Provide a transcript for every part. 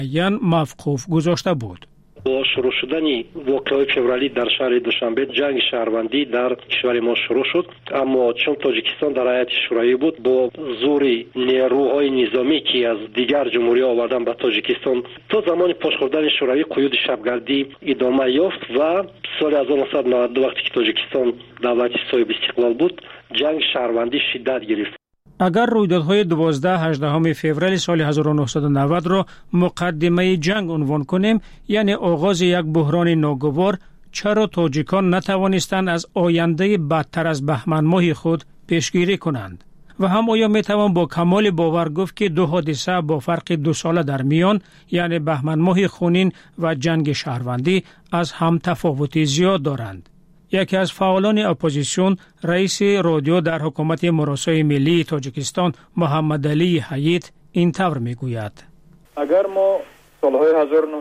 معین موقوف گذاشته بود. با شروع شدن واقعه فوریه در شهر دوشنبه جنگ شهروندی در کشور ما شروع شد، اما چون تاجیکستان در هیئت شورایی بود با زور نیروهای نظامی که از دیگر جمهوری آوردن به تاجیکستان تا زمان پاش خوردن شوروی قیود شبگردی ادامه یافت و سال 1992 وقتی که تاجیکستان دولت صاحب استقلال بود جنگ شهروندی شدت گرفت. اگر رویدادهای 12-18 فوریه سال 1990 را مقدمه جنگ عنوان کنیم، یعنی آغاز یک بحران ناگوار، چرا تاجیکان نتوانستند از آینده بدتر از بهمن ماه خود پیشگیری کنند؟ و هم آیا می توان با کمال باور گفت که دو حادثه با فرق 2 ساله در میان، یعنی بهمن ماه خونین و جنگ شهروندی، از هم تفاوتی زیاد دارند؟ یکی از فعالان اپوزیسیون، رئیس رادیو در حکومت مراسای ملی تاجیکستان محمد علی حییت این طور میگوید: اگر ما سالهای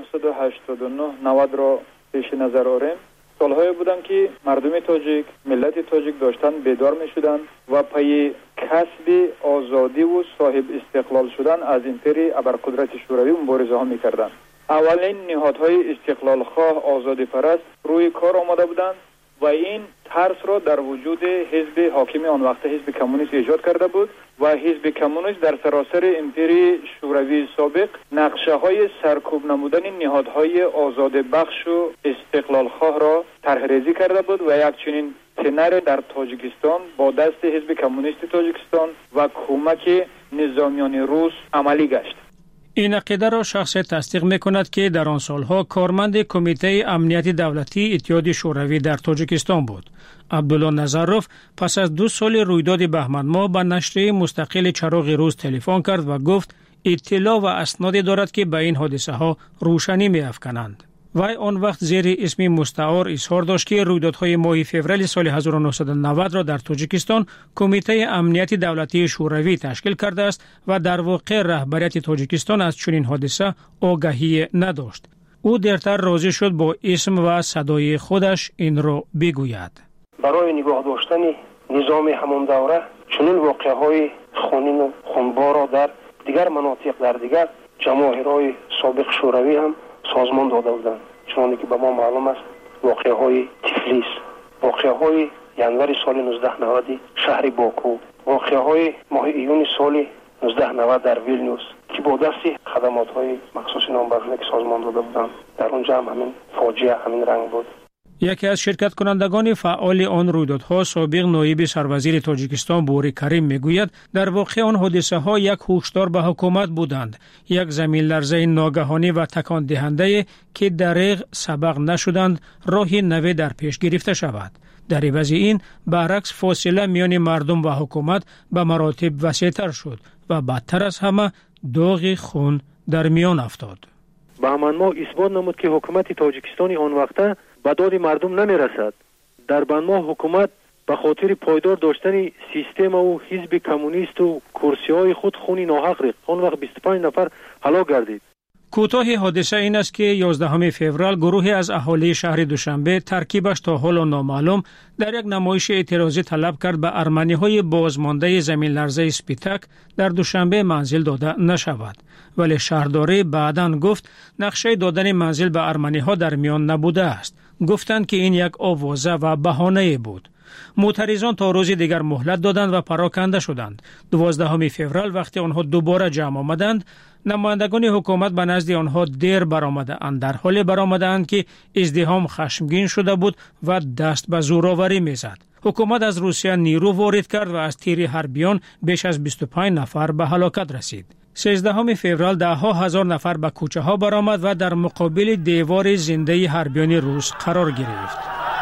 1989-90 را پیش نظر آوریم، سالهایی بودند که مردم تاجیک، ملت تاجیک داشتن بیدار می شدند و پای کسب آزادی و صاحب استقلال شدن از امپری ابرقدرت شوروی مبارزه ها می کردند. اولین نهادهای استقلال خواه آزادی پرست روی کار آمده بودند و این ترس را در وجود حزب حاکم آن وقت حزب کمونیست ایجاد کرده بود و حزب کمونیست در سراسر امپری شوروی سابق نقشه های سرکوب نمودن نهادهای آزاد بخش و استقلال خواه را طرح ریزی کرده بود و یک چنین سناریو در تاجیکستان با دست حزب کمونیست تاجیکستان و کمک نظامیان روس عملی گشت. این عقیده را شخص تصدیق می کند که در آن سالها کارمند کمیته امنیت دولتی اتحاد شوروی در تاجیکستان بود. عبدالله نظروف پس از 2 سال رویداد بهمن ماه به نشریه مستقل چراغ روز تلفن کرد و گفت اطلاع و اسنادی دارد که به این حادثه ها روشنی می افکنند. وی آن وقت زیر اسم مستعار اظهار داشت که رویدادهای ماه فوریه سال 1990 را در تاجیکستان کمیته امنیت دولتی شوروی تشکیل کرده است و در واقع رهبریت تاجیکستان از چنین حادثه آگاهی نداشت. او دیرتر راضی شد با اسم و صدای خودش این را بگوید. برای نگاه داشتن نظام همان دوره چنین واقعه‌های خونین و خونبار را در دیگر مناطق در دیگر جماهیرهای سابق شوروی هم سازمان داده بودند. چون که به ما معلوم است واقعه‌های تفلیس، واقعه‌های ینور سال 1990 شهر باکو، واقعه‌های ماه ایون سال 1990 در ویلنیوس که با دست خدمات‌های مخصوص نامبرانه که سازمان داده بودند در اونجا هم همین فاجعه همین رنگ بود. یکی از شرکت کنندگان فعال آن رویدادها سابق نایب سروزیر تاجیکستان بوری کریم میگوید در واقع آن حادثه ها یک هشدار به حکومت بودند، یک زمین لرزه ناگهانی و تکان دهنده که دریغ سبق نشدند راهی نوی در پیش گرفته شود. در عوض این برعکس فاصله میان مردم و حکومت به مراتب وسیع‌تر شد و بدتر از همه داغ خون در میان افتاد. بهمن ماه اثبات نمود که حکومت تاجیکستان آن وقته به داد مردم نمی رسد. در بهمن ماه حکومت به خاطر پایدار داشتن سیستم و حزب کمونیست و کرسی های خود خونی ناحق ریخت. آن وقت 25 نفر هلاک گردید. کوتاه حادثه این است که 11 فوریه گروهی از اهالی شهر دوشنبه ترکیبش تا حالا نامعلوم در یک نمایش اعتراضی طلب کرد به ارمنی‌های بازمانده زمین لرزه سپیتک در دوشنبه منزل داده نشود، ولی شهرداری بعداً گفت نقشه دادن منزل به ارمنی‌ها در میان نبوده است. گفتند که این یک آوازه و بهانه بود. معترضان تا روز دیگر مهلت دادند و پراکنده شدند. 12 فوریه وقتی آنها دوباره جمع آمدند، نمایندگان حکومت به نزد آنها دیر برآمدند، در حالی برآمدند که ازدحام خشمگین شده بود و دست به زورآوری میزد. حکومت از روسیه نیرو وارد کرد و از تیر حربیان بیش از 25 نفر به هلاکت رسید. 13 فوریه ده‌ها هزار نفر به کوچه ها برآمد و در مقابل دیوار زنده حربیان روس قرار گرفت.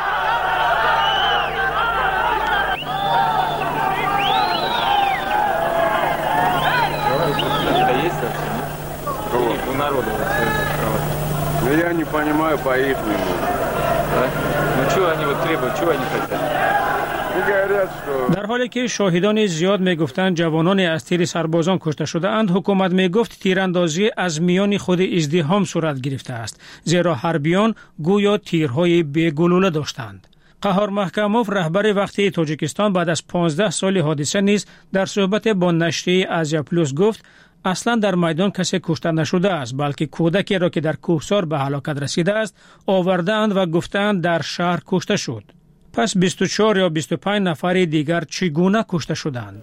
Я не понимаю по-ихнему. Ну что они вот требуют, чего они хотят? در حالی که شاهدان زیاد میگفتند جوانان از تیر سربازان کشته شده اند، حکومت میگفت تیراندازی از میان خود ازدحام صورت گرفته است، زیرا حربیان گویا تیرهای بی‌گلوله داشتند. قهار محکموف رهبر وقتی تاجیکستان بعد از 15 سال حادثه نیز در صحبت با نشریه آزیا پلوس گفت اصلا در میدان کسی کشته نشده است، بلکه کودکی را که در کوهسار به هلاکت رسیده است آوردند و گفتند در شهر کشته شد. پس 24 یا 25 نفر دیگر چگونه کشته شدند؟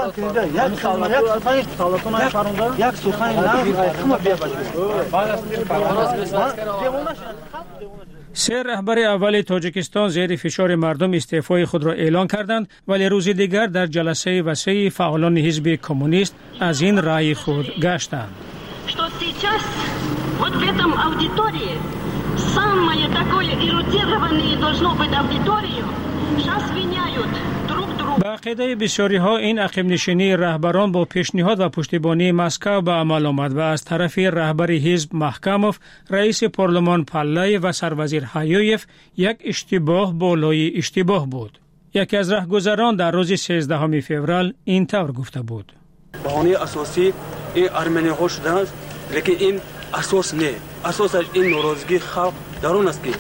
سه رهبر اول تاجیکستان زیر فشار مردم استعفای خود را اعلان کردند، ولی روز دیگر در جلسه وسیع فعالان حزب کمونیست از این رأی خود گشتند. Самое такое эрудированное должно быть аудиторию. Сейчас виняют друг друга. با عقیده بسیاری ها این عقب نشینی رهبران با پیشنهاد و پشتیبانی مسکو به عمل آمد و از طرف رهبر حزب محکموف، رئیس پارلمان پالای و سروزیر هایویف یک اشتباه بالای اشتباه بود. یکی از راهگذران در روز 13 فوریه این طور گفته بود: بهانه اساسی این ارمنی ها شده است، لیکن این اساس نه. اساسش این ناراضگی خلق درون است که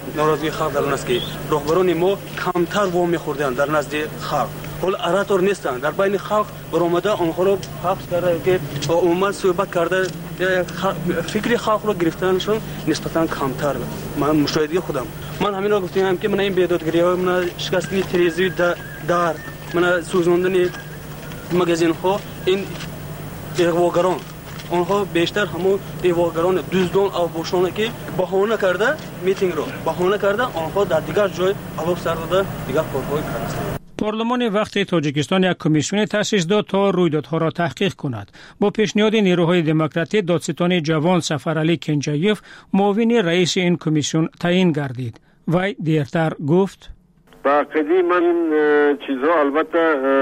راهبران ما کمتر وام خوردن در نزد خلق. حال اراتور نیستند، در بین خلق برآمده آنها را حبس کرده که با عموم صحبت کرده، فکری خلق را گرفتنشون نسبتا کمتر. من مشاهده خودم، من همین را گفتم که من این بیدادگری ها، من شکستن تلویزیون در من سوزاندن مگزین ها، این اغواگران آنها بیشتر همون ایواگران دزدان او بوشانه که بهانه کرده میتینگ رو بهانه کرده آنها در دیگر جای علاق سر داده دیگر کارهای کرده. پارلمان وقت تاجیکستان یک کمیسیون تأسیس داد تا رویدادها را تحقیق کند. با پیشنهاد نیروهای دموکراتی دادستان جوان سفرعلی کنجایف معاون رئیس این کمیسیون تعیین گردید. وی دیرتر گفت: با عقیده من این چیزها البته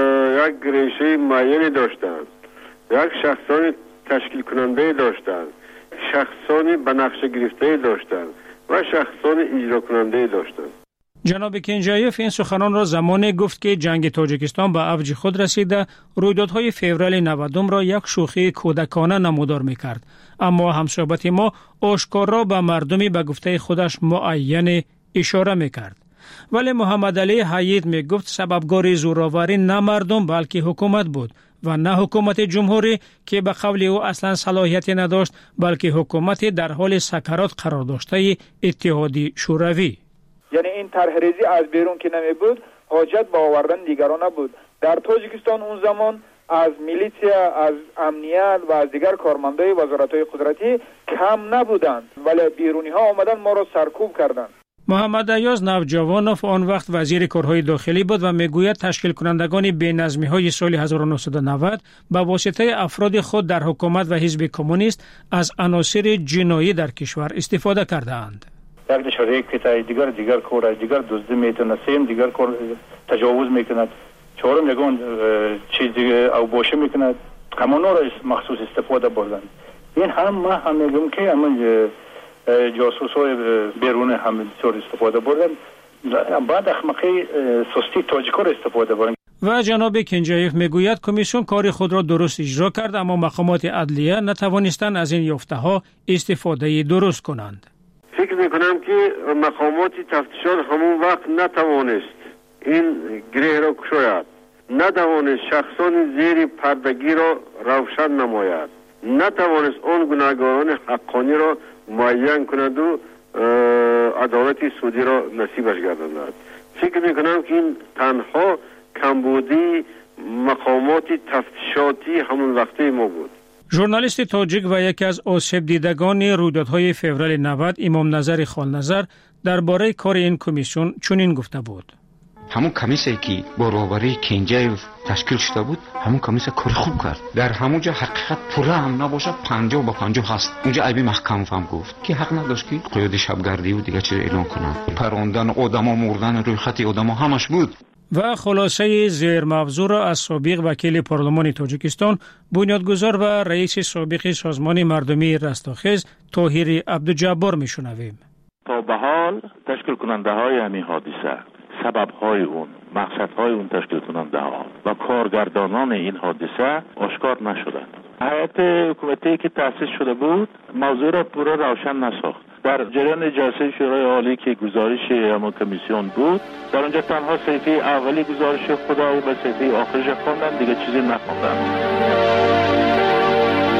یک ریشه معینی داشتند، یک شخصان تشکیل کننده داشتند، شخصانی به نقش گرفته داشتند و شخصانی اجرا کننده داشتند. جناب کنجایف این سخنان را زمانی گفت که جنگ تاجیکستان به اوج خود رسیده، رویدادهای فوریه 90 را یک شوخی کودکانه نمودار می‌کرد. اما همصحبت ما آشکارا به مردمی به گفته خودش معین اشاره می‌کرد. ولی محمد علی حیید میگفت سببگار زوراوری نه مردم بلکه حکومت بود و نه حکومت جمهوری که به قول او اصلا صلاحیتی نداشت، بلکه حکومت در حال سکرات قرار داشته اتحادی شوروی. یعنی این طرح ریزی از بیرون که نمی بود، حاجت به آوردن دیگران نبود. در تاجیکستان اون زمان از میلیشیا، از امنیت و از دیگر کارمندای وزارت‌های قدرتی کم نبودند، ولی بیرونی ها آمدن ما را سرکوب کردند. محمد ایاز نوجوانوف آن وقت وزیر کارهای داخلی بود و میگوید تشکیل کنندگان بی‌نظمی‌های سال 1990 به واسطه افراد خود در حکومت و حزب کمونیست از عناصر جنایی در کشور استفاده کردند. یک دشوری که دیگر کار دیگر دزدی میتونه، سیم دیگر کار تجاوز میکند، چهارم یگان چیزی او باشه میکند، همونا را مخصوص استفاده بردن. این هم ما میگم که همون جاسوسای بیرون هم بسیار استفاده بردن، بعد اخمقی سستی تاجیکا را استفاده بردن. و جناب کنجایف میگوید کمیسیون کار خود را درست اجرا کرد، اما مقامات عدلیه نتوانستند از این یافته‌ها استفاده درست کنند. فکر میکنم که مقامات تفتیشات همون وقت نتوانست این گره را گشاید، نتوانست شخصان زیر پردگی را روشن نماید، نتوانست آن گناهکاران حقانی را معین کند و عدالت سودی را نصیبش گرداند. فکر میکنم که این تنها کمبودی مقامات تفتیشاتی همون وقته ما بود. ژورنالیست تاجیک و یکی از آسیب دیدگان رویدادهای فوریه 90 امام نظر خالنظر درباره کار این کمیسیون چنین گفته بود: همون کمیسیونی که با رهبری کنجایف تشکیل شده بود، همون کمیسیون کار خوب کرد. در همون جا حقیقت پوره هم نباشه 50 با 50 هست. اونجا ایبی محکم هم گفت که حق نداشت که قیاد شبگردی و دیگه چیز اعلان کنه. پروندن آدما، مردن روی خط آدما همش بود. و خلاصه زیر موضوع را از سابق وکیل پارلمان تاجیکستان، بنیادگذار و رئیس سابق سازمان مردمی رستاخیز طاهر عبدالجبار میشنویم. تا به حال تشکیل کننده های همین حادثه، سبب های اون، مقصد های اون تشکیل کننده ها و کارگردانان این حادثه آشکار نشدند. هیئت حکومتی که تأسیس شده بود موضوع را پورا روشن نساخت. در جریان جلسه شورای عالی که گزارش همون کمیسیون بود، در اونجا تنها صفحه اولی گزارش خدا و صفحه آخرش خواندن، دیگه چیزی نخواندن.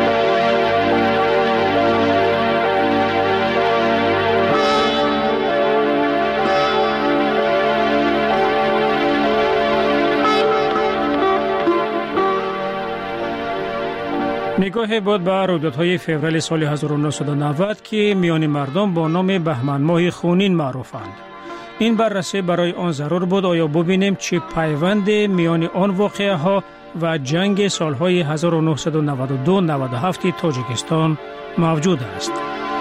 نگاهی بود به رویدادهای فوریه سال 1990 که میان مردم با نام بهمن ماه خونین معروفند. این بررسی برای آن ضرور بود آیا ببینیم چه پیوند میان آن واقعه ها و جنگ سالهای 1992-97 تاجیکستان موجود است.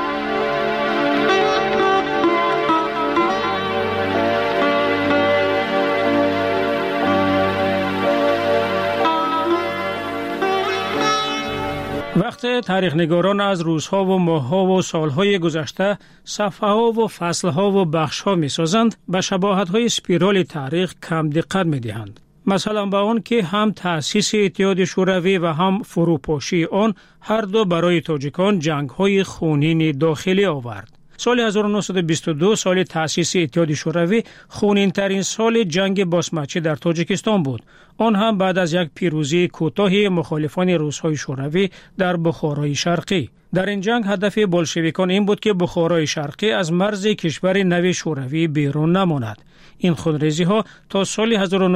وقتی تاریخ نگاران از روزها و ماهها و سالهای گذشته صفحه‌ها و فصلها و بخش‌ها می‌سازند، به شباهت‌های اسپیرال تاریخ کم دقت می‌دهند. مثلا به آن که هم تأسیس اتحاد شوروی و هم فروپاشی آن هر دو برای تاجیکان جنگ‌های خونین داخلی آورد. سال 1922 سال تأسیس اتحاد شوروی خونین‌ترین سال جنگ باسمچی در تاجیکستان بود. آن هم بعد از یک پیروزی کوتاه مخالفان روس‌های شوروی در بخارای شرقی. در این جنگ هدف بولشویکان این بود که بخارای شرقی از مرز کشور نو شوروی بیرون نماند. این خونریزی‌ها تا سال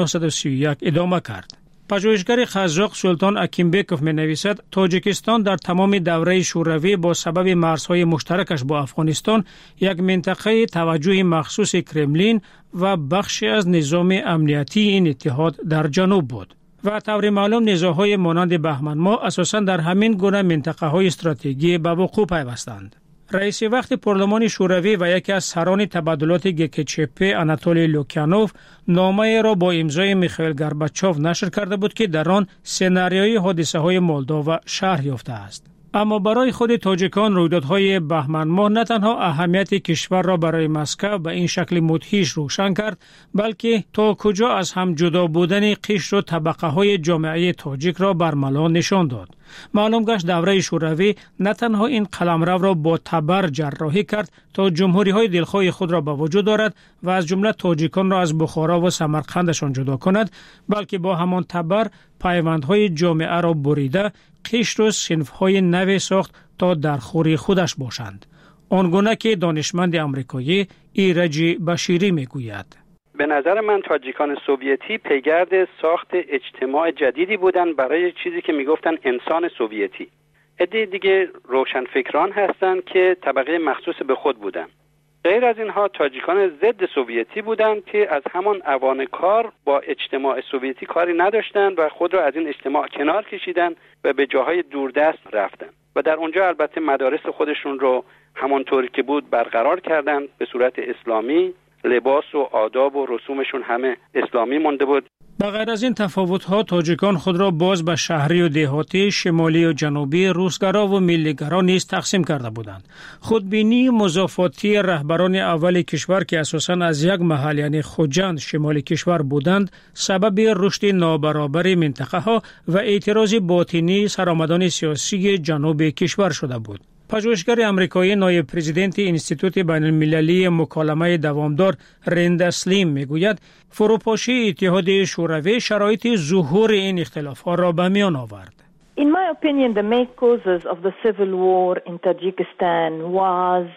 1931 ادامه کرد. پژوهشگر قزاق سلطان اکیمبکوف می‌نویسد تاجیکستان در تمام دوره شوروی با سبب مرزهای مشترکش با افغانستان یک منطقه توجه مخصوص کرملین و بخشی از نظام امنیتی این اتحاد در جنوب بود. و طور معلوم نزاع‌های مانند بهمن ماه اساساً در همین گونه منطقه‌های استراتژیکی به وقوع پیوستند. رئیس وقت پارلمان شوروی و یکی از سران تبادلات گکچپ آناتولی لوکیانوف نامه را با امضای میخائیل گورباچوف نشر کرده بود که در آن سناریوی حادثه‌های مولداوا شرح یافته است. اما برای خود تاجیکان رویدادهای بهمن ماه نه تنها اهمیت کشور را برای مسکو به این شکل مدهش روشن کرد، بلکه تا کجا از هم جدا بودن قشر و طبقه‌های جامعه تاجیک را برملا نشان داد. معلوم گشت دوره شوروی نه تنها این قلمرو را با تبر جراحی کرد تا جمهوری‌های دلخواه خود را به وجود دارد و از جمله تاجیکان را از بخارا و سمرقندشان جدا کند، بلکه با همان تبر پیوندهای جامعه را بریده قشر و صنف‌های نو ساخت تا در خوری خودش باشند. آنگونه که دانشمند آمریکایی ایرج بشیری میگوید. به نظر من تاجیکان سوویتی پیگرد ساخت اجتماع جدیدی بودند برای چیزی که میگفتن انسان سوویتی. عده دیگه روشنفکران هستند که طبقه مخصوص به خود بودند. غیر از اینها تاجیکان ضد سوویتی بودند که از همان اوان کار با اجتماع سوویتی کاری نداشتند و خود را از این اجتماع کنار کشیدند و به جاهای دوردست رفتند و در اونجا البته مدارس خودشون رو همانطوری که بود برقرار کردند به صورت اسلامی. لباس و آداب و رسومشون همه اسلامی مونده بود. بغیر از این تفاوت‌ها تاجیکان خود را باز به شهری و دهاتی، شمالی و جنوبی، روسگرا و ملیگرا نیز تقسیم کرده بودند. خودبینی مضافاتی رهبران اول کشور که اساساً از یک محل یعنی خوجند شمال کشور بودند، سبب رشد نابرابر منطقه‌ها و اعتراض باطنی سرآمدان سیاسی جنوب کشور شده بود. پژوهشگر آمریکایی نایب پرزیدنت انستیتوت بین المللی مکالمه دوامدار رند سلیم میگوید فروپاشی اتحاد شوروی شرایط ظهور این اختلاف‌ها را به میان آورد. In my opinion, the main causes of the civil war in Tajikistan was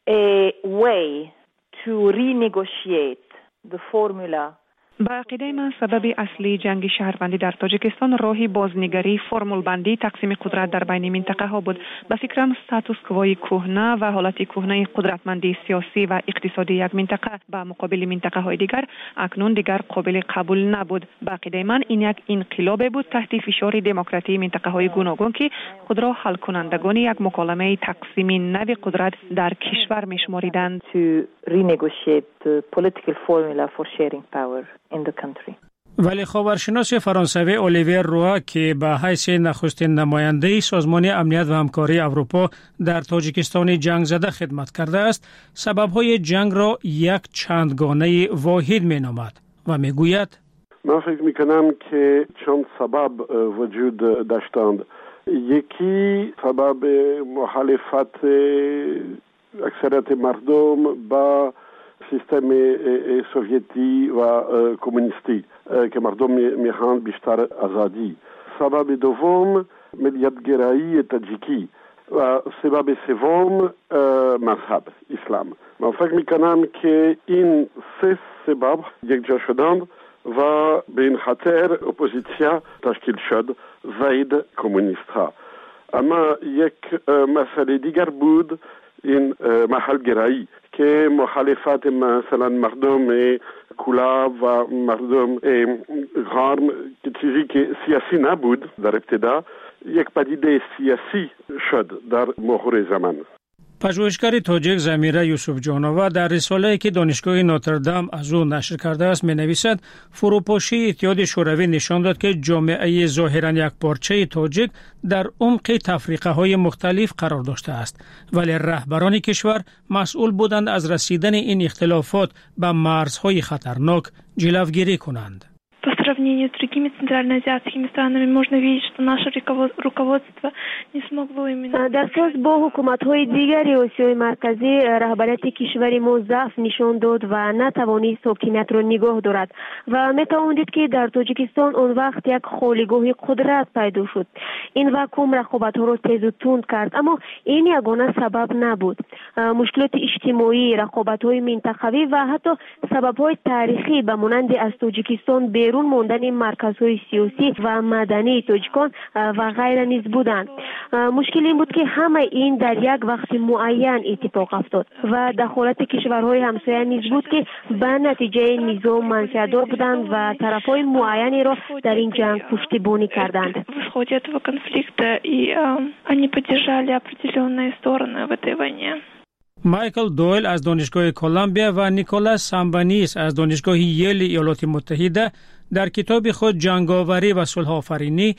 a way to renegotiate the formula. به عقیده من سبب اصلی جنگ شهروندی در تاجیکستان راهی بازنگری فرمول بندی تقسیم قدرت در بین منطقه ها بود. به فکرم استاتوس کوی کهنه و حالت کهنه قدرتمندی سیاسی و اقتصادی یک منطقه به مقابل منطقه های دیگر اکنون دیگر قابل قبول نبود. به عقیده من این یک انقلاب بود تحت فشار دموکراتی منطقه های گوناگون که خود را حل کنندگان یک مکالمه تقسیم نو قدرت در کشور می‌شماریدند. To renegotiate the political formula for sharing power in the country. ولی خبرشناس فرانسوی الیویر روا که به حیث نخستین نماینده سازمان امنیت و همکاری اروپا در تاجیکستان جنگ زده خدمت کرده است، سبب‌های جنگ را یک چندگانه واحد می‌نامد و می‌گوید من فکر می‌کنم که چند سبب وجود داشتند. یکی سبب مخالفت اکثریت مردم با سیستم سوویتی و کمونیستی که مردم میخواهند بیشتر آزادی. سبب دوم ملیت‌گرایی تاجیکی و سبب سوم مذهب اسلام. من فکر میکنم که این سه سبب یک جا شدند و به این خاطر اپوزیسیا تشکیل شد ضد کمونیست ها. اما یک مسئله دیگر بود، این محل گرایی که مخالفت مثلا مردم کلاب و مردم غرم چیزی که سیاسی نبود در ابتدا یک پدیده سیاسی شد در مرور زمان. پژوهشگر تاجیک زمیره یوسف جانوه در رساله‌ای که دانشگاه نوتردام از او نشر کرده است می‌نویسد فروپاشی اتحاد شوروی نشان داد که جامعه ظاهراً یکپارچه تاجیک در عمق تفریقه‌های مختلف قرار داشته است، ولی رهبران کشور مسئول بودند از رسیدن این اختلافات به مرزهای خطرناک جلوگیری کنند. По сравнению с другими центральноазиатскими странами можно видеть, что наше руководство не смогло именно... در ساز با حکومت‌های دیگری آسیای مرکزی رهبریت کشور ما ضعف نشان داد و نتوانست حاکمیت را نگاه دارد و می‌توان دید که در تاجیکستان آن وقت یک خالیگاه قدرت پیدا شد. این واکوم رقابت‌ها را تیز و تند کرد، اما این یگانه سبب نبود. مشکلات اجتماعی، رقابت‌های منطقوی و حتی سبب‌های تاریخی به مانند از تاجیکستان بیرون ماندن مرکزهای سیاسی و مدنی تاجیکان و غیره نیز بودند. مشکل این بود که همه این در یک وقت معین اتفاق افتاد و دخالت کشورهای همسایه نیز بود که به نتیجه نظام منفعت‌دار بودند و طرفهای معینی را در این جنگ پشتیبانی کردند. В ходе этого конфликта и они поддержали определенные стороны в этой войне. مایکل دویل از دانشگاه کلمبیا و نیکولاس سامبانیس از دانشگاه ییل ایالات متحده در کتاب خود جنگاوری و صلح آفرینی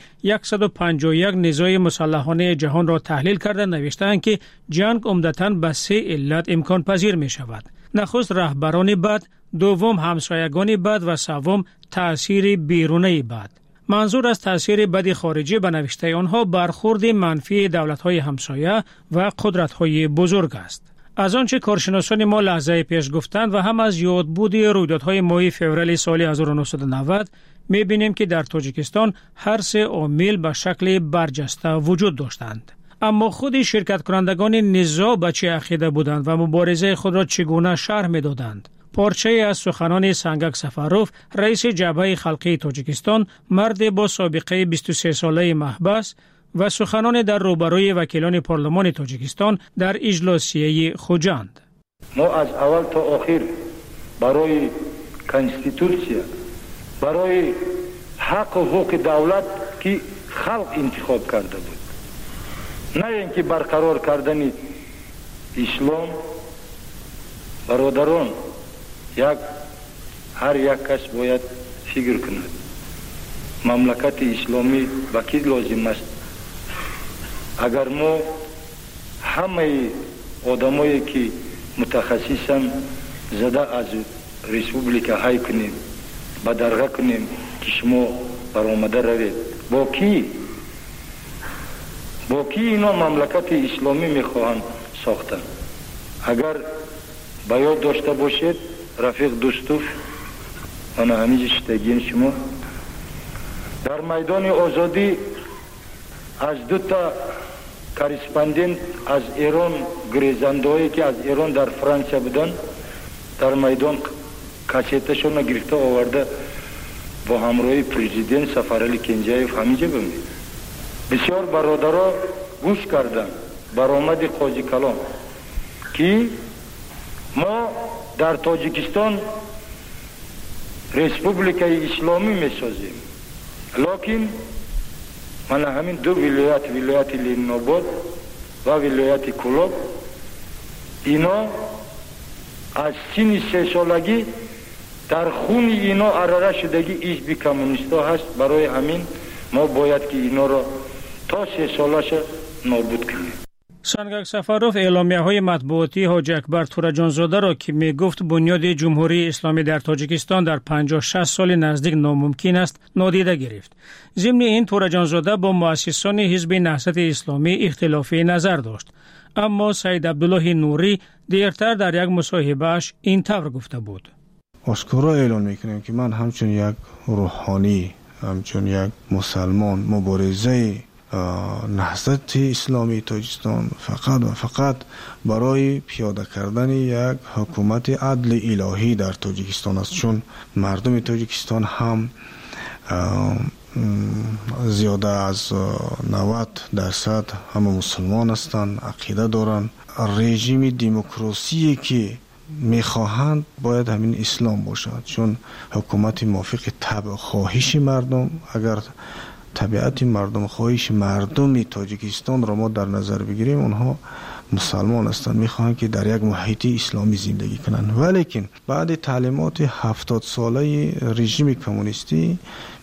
151 نزاع مسلحانه جهان را تحلیل کرده نوشتند که جنگ عمدتاً به 3 علت امکان پذیر می شود. نخست رهبران بد، دوم همسایگان بد و سوم تأثیر بیرونی بد. منظور از تأثیر بد خارجی به نوشته آنها برخورد منفی دولت‌های همسایه و قدرت‌های بزرگ است. از آنچه کارشناسان ما لحظه پیش گفتند و هم از یادبود رویدادهای ماه فوریه سال 1990 می‌بینیم که در تاجیکستان هر 3 عامل به شکل برجسته وجود داشتند. اما خود شرکت کنندگان نزاع به چه عقیده بودند و مبارزه خود را چگونه شرح می‌دادند؟ پارچه از سخنان سنگک سفروف، رئیس جبهه خلقی تاجیکستان، مرد با سابقه 23 ساله محبس و سخنان در روبروی وکیلان پارلمان تاجیکستان در اجلاسیه خوجند. ما از اول تا آخر برای کنستیتوسیا، برای حق و حقوق دولت که خلق انتخاب کرده بود، نه اینکه برقرار کردن اسلام. برادران، هر یک کس باید فکر کند مملکت اسلامی با کی لازم است. اگر ما همه آدمایی که متخصصن زده از ریسپوبلیکا های کنیم با درغه کنیم که شما برآمده روید، با کی اینا مملکت اسلامی میخواهند ساختن؟ اگر با یاد داشته باشید رفیق دوستوف، من همیشه شتگین شما در میدان آزادی از 2 تا کارسپاندنت از ایران، گریزندهایی که از ایران در فرانسه بودن، در میدان کاسیتشون گرفته آورده با همراهی پرزیدنت سفرعلی کنجایف همینجا بمید. بسیار برادرها گوش کردن برآمد قاضی کلام که ما در تاجیکستان ریسپوبلیکای اسلامی میسازیم، لکن من همین 2 ولایت لیناباد و ولایت کلاب اینا از سن 3 سالگی در خون اینا اراره شدگی حزب کمونیستا هست. برای همین ما باید که اینا را تا 3 سالش نابود کنیم. سنگک سفروف اعلامیه‌های مطبوعاتی حاج اکبر تورجانزاده را که میگفت بنیاد جمهوری اسلامی در تاجیکستان در 50-60 سال نزدیک ناممکن است نادیده گرفت. ضمن این تورجانزاده با مؤسسان حزب نهضت اسلامی اختلافی نظر داشت، اما سید عبدالله نوری دیرتر در یک مصاحبه‌اش این طور گفته بود: آشکارا اعلان میکنم که من همچون یک روحانی، همچون یک مسلمان مبارزه نهضت اسلامی تاجیکستان فقط و فقط برای پیاده کردن یک حکومت عدل الهی در تاجیکستان است، چون مردم تاجیکستان هم زیاده از 90% همه مسلمان هستند، عقیده دارند. رژیم دموکراسی که میخواهند باید همین اسلام باشد، چون حکومت موافق طبع خواهش مردم. اگر طبیعت مردم خواهش مردم تاجیکستان را ما در نظر بگیریم، اونها مسلمان هستند، میخواهند که در یک محیط اسلامی زندگی کنند. ولیکن بعد تعلیمات 70 ساله رژیم کمونیستی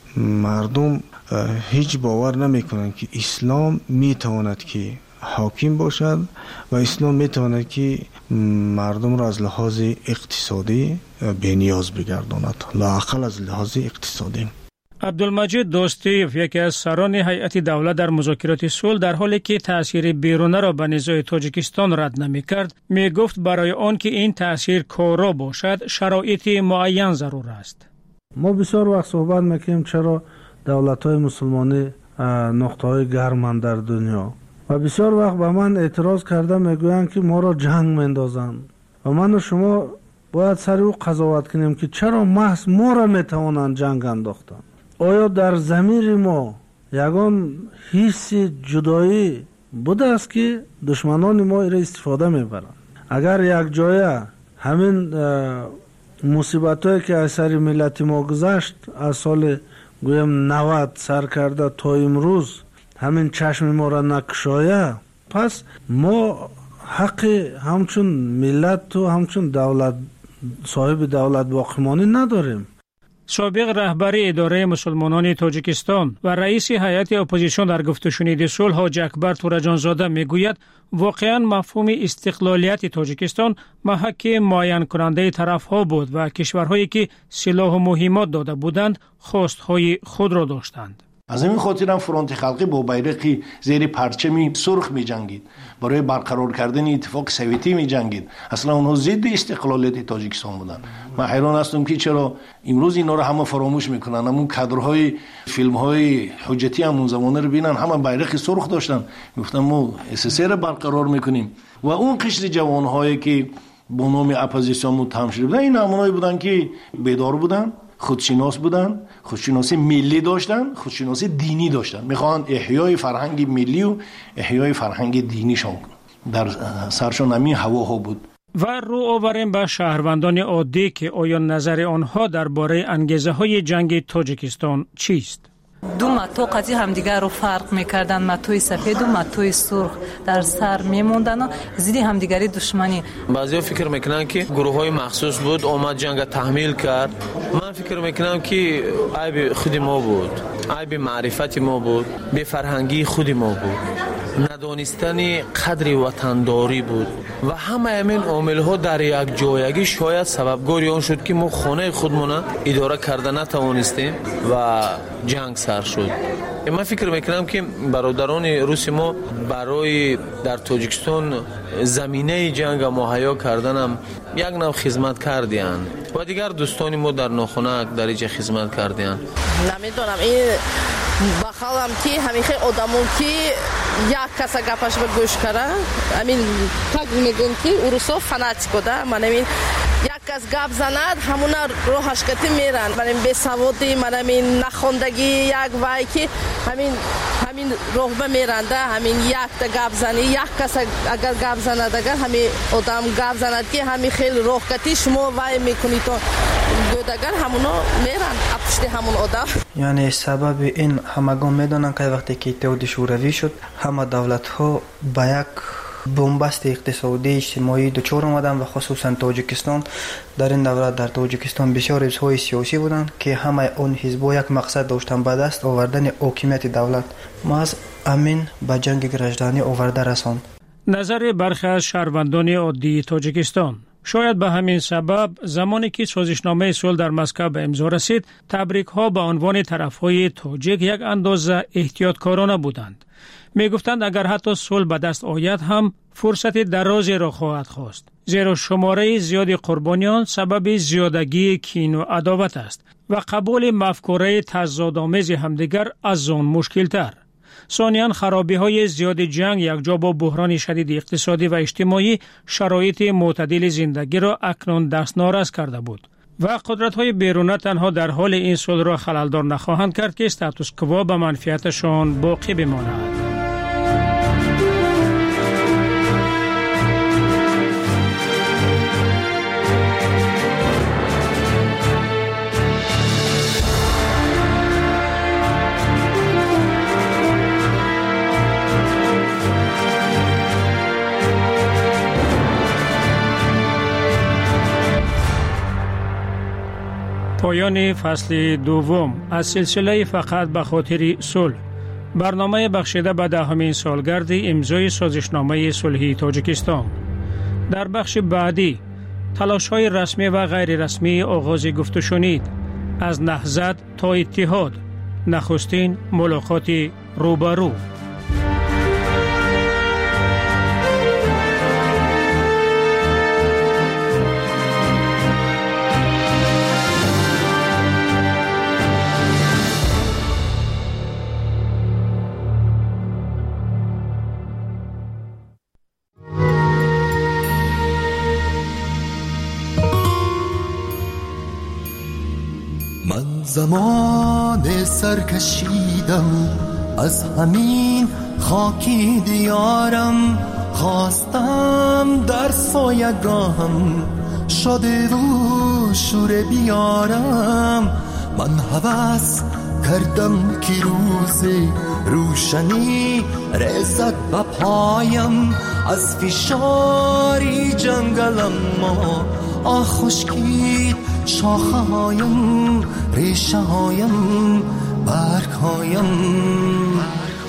مردم هیچ باور نمیکنند که اسلام میتواند که حاکم باشد و اسلام میتواند که مردم را از لحاظ اقتصادی بی‌نیاز بگرداند، لااقل از لحاظ اقتصادی. عبدالمجید دوستیف، یکی از سران هیئت دولت در مذاکرات صلح، در حالی که تأثیر بیرونه را به نزاع تاجیکستان رد نمی‌کرد، میگفت برای آن که این تأثیر کارا باشد شرایط معین ضرور است. ما بسیار وقت صحبت میکنیم چرا دولت‌های مسلمانی نقطه‌های گرمند در دنیا و بسیار وقت به من اعتراض کرده میگویند که ما را جنگ میندازند و من و شما باید سر او قضاوت کنیم که چرا محض ما را میتوانند جنگ انداختن. آیا در ضمیر ما یگان حس جدایی بوده است که دشمنان ما را استفاده میبرند؟ اگر یک جایه همین مصیبتایی که از سر ملت ما گذشت از سال گویم 90 سر کرده تا امروز همین چشم ما را نکشایه، پس ما حق همچون ملت و همچون دولت صاحب دولت باقیمانی نداریم. سابق رهبر اداره مسلمانان تاجیکستان و رئیس هیئت اپوزیسیون در گفت و شنید صلح حاج اکبر تورجانزاده میگوید واقعا مفهوم استقلالیت تاجیکستان محک معین کننده طرفها بود و کشورهایی که سلاح و مهمات داده بودند خواستهای خود را داشتند. از این خاطر هم فرانت خلقی با بیرقی زیر پرچمی سرخ می جنگید، برای برقرار کردن اتفاق سویتی می جنگید. اصلا اونها ضد استقلالیت تاجیکستان بودن. من حیران هستم که چرا امروز اینا رو همه فراموش میکنن. همون کادرهای فیلم‌های حجتی همون زمانه رو ببینن، همه بیرق سرخ داشتن، میگفتن ما SSR رو برقرار میکنیم. و اون قشر جوانهایی که با نام اپوزیسیون متهم شده بودن، این همونایی بودن که بیدار بودن، خودشناس بودن، خودشناسی ملی داشتن، خودشناسی دینی داشتن. میخوان احیای فرهنگ ملی و احیای فرهنگ دینیشون در سرشون همین هواها بود. و رو آوریم به شهروندان عادی که آیا نظر آنها درباره انگیزه های جنگ تاجیکستان چیست؟ دو متاق از همدیگر رو فرق میکردن، متوی سفید و متوی سرخ در سر میموندن و زیدی همدیگری دشمنی. بعضیا فکر میکنن که گروه های مخصوص بود اومد جنگ تحمیل کرد. من فکر میکنم که عیب خود ما بود، عیب معرفت ما بود، به فرهنگی خود ما بود، ندانستن قدر وطنداری بود و همه همین عامل ها در یک جایگی شاید سببگاری آن شد که ما خانه خودمون اداره کرده نتوانستیم و جنگ سر شد. من فکر میکنم که برادران روس ما برای در تاجیکستان زمینه جنگ مهیا کردنم یک نوع خدمت کردیان و دیگر دوستان ما در ناخنک در اینجا خدمت کردیان. نمیدونم این بخالم که همیشه آدمون که یک کس گپش به گوش کرده همین تک میگن که اروسا فناتیک بوده. من همین یک کس گپ زند همون روحش کتی میرن. من همین بیسوادی، من همین نخوندگی یک وای که همین روح میرنده، همین یک تا گپ زنی، یک کس اگر گپ زند اگر همین آدم گپ زند که همین خیلی روح کتی شما وای میکنید تو گودگر همونا میرن اپشتی همون آدم. یعنی سبب این همگان میدونن که وقتی که اتحاد شوروی شد همه دولت ها با یک بنبست اقتصادی اجتماعی دچار آمدن و خصوصا تاجیکستان. در این دوره در تاجیکستان بسیار حزب‌های سیاسی بودند که همه اون حزب‌ها یک مقصد داشتن، به دست آوردن حاکمیت دولت. ما از امین به جنگ گرجدانی آورده رساند. نظر برخی از شهروندان عادی تاجیکستان: شاید به همین سبب زمانی که سازشنامه صلح در مسکو به امضا رسید، تبریک‌ها به عنوان طرف‌های تاجیک یک اندازه احتیاطکارانه بودند. میگفتند اگر حتی صلح به دست آید هم فرصت درازی را خواهد خواست، زیرا شماره زیاد قربانیان سبب زیادگی کین و عداوت است و قبول مفکوره تضادآمیز همدیگر از آن مشکل‌تر. ثانیاً خرابی‌های زیاد جنگ یکجا با بحران شدید اقتصادی و اجتماعی شرایط معتدل زندگی را اکنون دستنارس کرده بود و قدرت‌های بیرون تنها در حال این صلح را خلل‌دار نخواهند کرد که استاتوس کوا به منفعتشان باقی بماند. پایان فصل دوم از سلسله فقط به خاطر صلح، برنامه بخشیده به دهمین سالگرد امضای سازشنامه صلحی تاجیکستان. در بخش بعدی تلاش‌های رسمی و غیر رسمی آغاز گفت شنید، از نهضت تا اتحاد، نخستین ملاقات روبرو. زمان سرکشیدم از همین خاکی دیارم، خواستم در سایگاهم شده و شور بیارم. من هوس کردم که روز روشنی رسد به پایم، از فشاری جنگلم ما خشکید شاخه هایم، ریشه هایم، برگ هایم.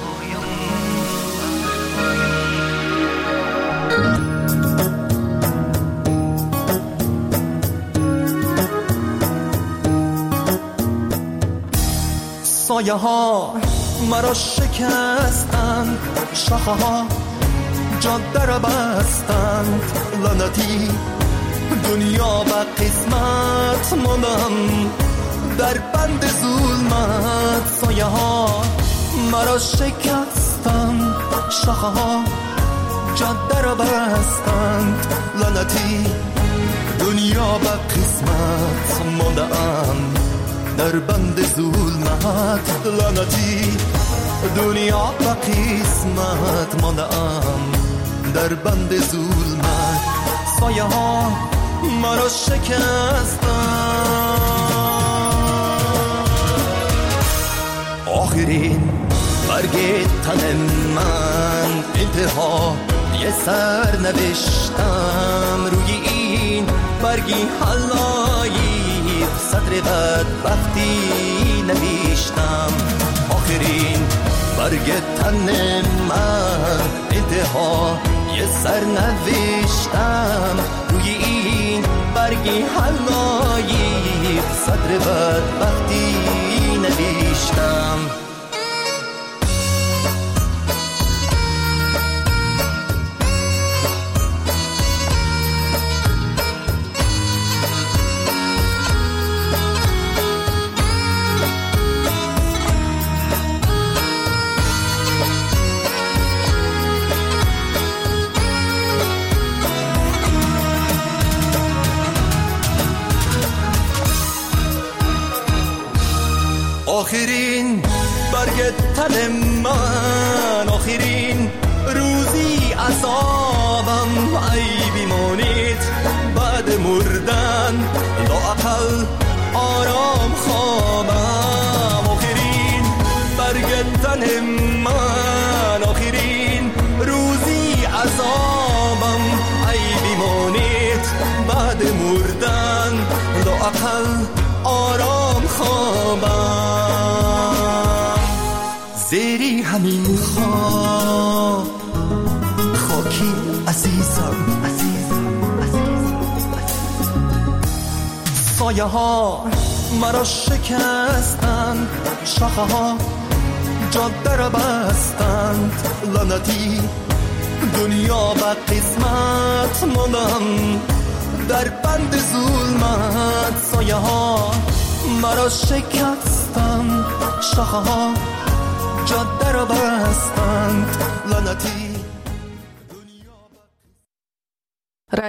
سایه ها مرا شکستند، شاخه ها جاده را بستند، لعنتی دنیا به قسمت ماندم در بند ظلمت. سایه ها مرا شکستند، شاخه ها جاده را بستند، لعنتی دنیا به قسمت ماندم در بند ظلمت. لعنتی دنیا به قسمت ماندم در بند ظلمت. سایه ها مرا شکستند. آخرین برگ تن من انتها یه سر نوشتم، روی این برگی حلایی سطر بدبختی نوشتم. آخرین برگ تن من انتها یه سر نوشتم، روی این برگی حلایی صدر بدبختی نوشتم. آخرین برگ تن من، آخرین روزی عذابم، ای بیمانید بعد مردن لااقل آرام خوابم. آخرین برگ تن من، آخرین روزی عذابم، ای بیمانید بعد مردن لااقل آرام خوابم. زیری همین خواب خاکی عزیزم، سایه ها مرا شکستند، شاخه ها جاده را بستند، لعنتی دنیا به قسمت ماندم در بند ظلمت. سایه ها مرا شکستند، شاخه ها جاده را بستند، لعنتی